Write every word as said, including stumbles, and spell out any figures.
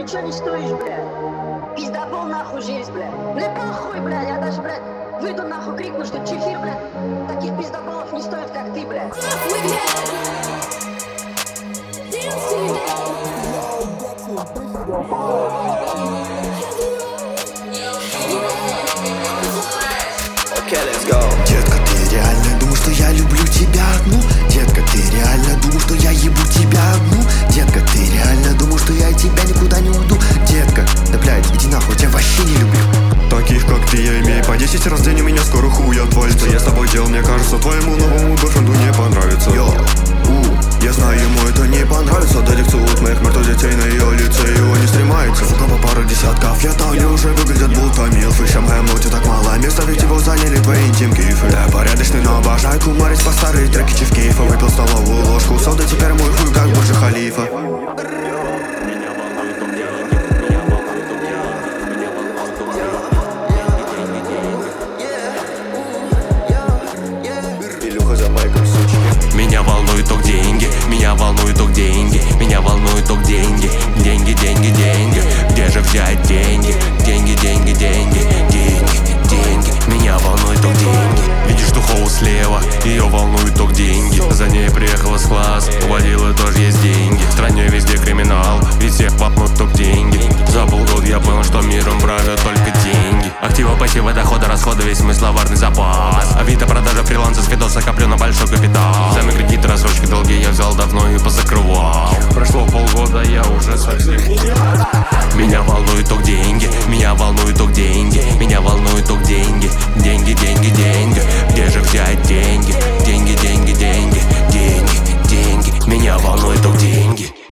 ничего не стоишь, блядь. Пиздобол нахуй жизнь, блядь. Мне похуй, блядь, я даже, блядь, выйду нахуй крикну, что чефир, блядь, таких пиздоболов не стоит, как ты, блядь. Okay, let's go. Детка, ты реально думал, что я люблю тебя одну? Детка, ты реально думал, что я ебу тебя одну? Детка, ты реально думал, что я от тебя никуда не уйду? Детка, да блядь, иди нахуй, тебя вообще не люблю. Таких как ты я имею по десять раз в день, у меня скоро хуй отвалится. Я с тобой делал, мне кажется, твоему новому бойфренду не понравится. Йо, у, Я знаю, ему это не понравится. Дадик целует моих мертвых детей на ее лице, его не стремается. Сука, по пару десятков лет, а они уже выглядят будто милфы. Ща в моем ноте так мало места, ведь его заняли твои интим-кифы. Я порядочный, но обожаю кумарить по старые треки чифкейфа. Выпил столовую ложку соды, теперь мой хуй как Бурдж Халифа. Меня волнует только деньги, меня волнует только деньги, меня волнует только деньги, деньги, деньги, деньги. Где же взять деньги? Деньги, деньги, деньги, деньги, деньги. Меня волнует только деньги. Видишь духову слева, ее волнует только деньги. За ней приехала с класс, у водилы тоже есть деньги. В стране везде криминал, ведь всех волнует только деньги. За полгода я понял, что миром правят только деньги. Активы, пассивы, доходы, расходы, весь мой словарный запас. Авито, продажа, фриланса, с видоса коплю на большой капитал. Займы, кредиты, рассрочки, долги я взял давно и позакрывал. Прошло полгода, я уже совсем. Меня